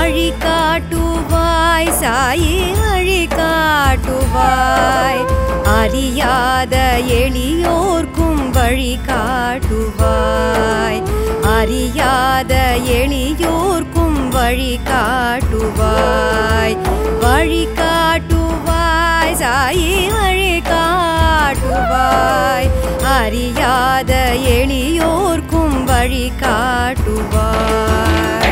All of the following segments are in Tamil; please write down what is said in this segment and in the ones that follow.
வழி காட்டுவாய் சாயி வழி காட்டுவாய் அறியாத எளியோர்க்கும் வழி காட்டுவாய் அறியாத எளியோர்க்கும் வழி காட்டுவாய் வழி காட்டுவாய் சாயி வழி காட்டுவாய் அறியாத எளியோர்க்கும் வழி காட்டுவாய்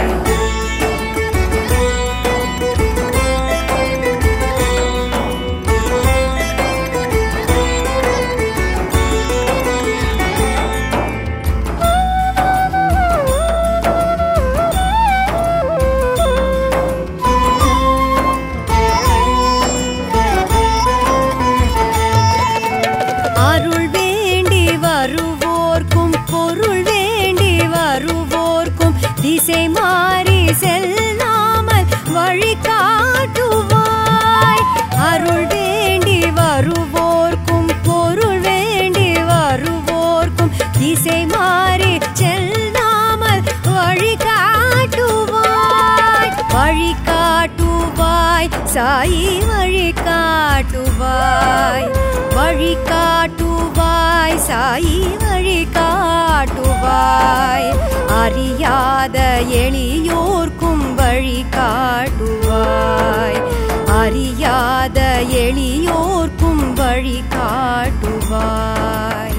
அருள் வேண்டி வருவோர்க்கும் பொருள் வேண்டி வருவோர்க்கும் திசை மாறி செல்லாமல் வழி காட்டுவாய் அருள் வேண்டி வருவோர்க்கும் பொருள் வேண்டி வருவோர்க்கும் திசை மாறி செல்லாமல் வழி காட்டுவாய் வழி காட்டுவாய் சாயி வழி காட்டுவாய் வழி காட்டுவாய் சாயி வழி காட்டுவாய் அறியாத எளியோர்க்கும் வழி காட்டுவாய் அறியாத எளியோர்க்கும் வழி காட்டுவாய்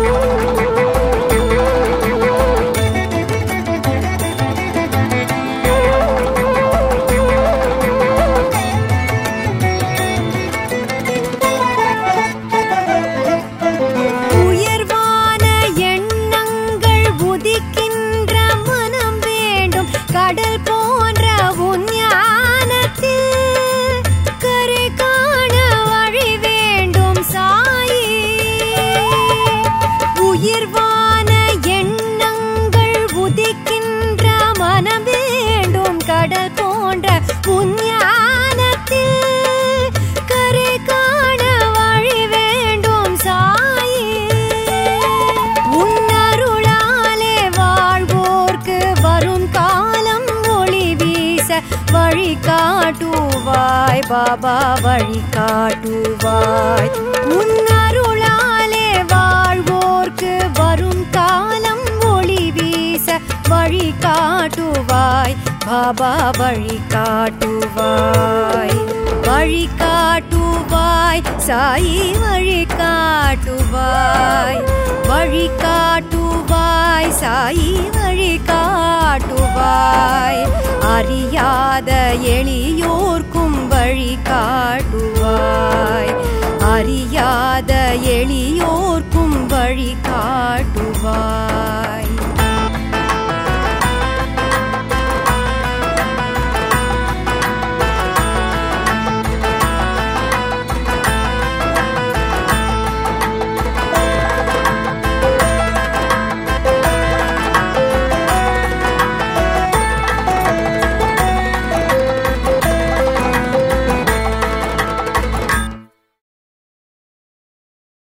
கடல் போன்ற உன் ஞானத்தில் கரை காண வழி வேண்டும் சாயி உயிர்வான எண்ணங்கள் உதிக்கின்ற மனம் வேண்டும் கடல் போன்ற உன் ஞானத்தில் கரை காண வழி வேண்டும் சாயி உன் அருளாலே வாழ்வோர்க்கு வரும் வழி காட்டுவாய் பாபா வழி காட்டுவாய் உன் அருளாலே வாழ்வோர்க்கு வரும் காலம் ஒளி வீச வழி காட்டுவாய் பாபா வழி காட்டுவாய் வழி காட்டுவாய் சாயி வழி காட்டுவாய் வழி காட்டுவாய் சாயி வழி காட்டுவாய் அறியாத எளியோர்க்கும் வழி காட்டுவாய் அறியாத எளியோர்க்கும் வழி காட்டுவாய்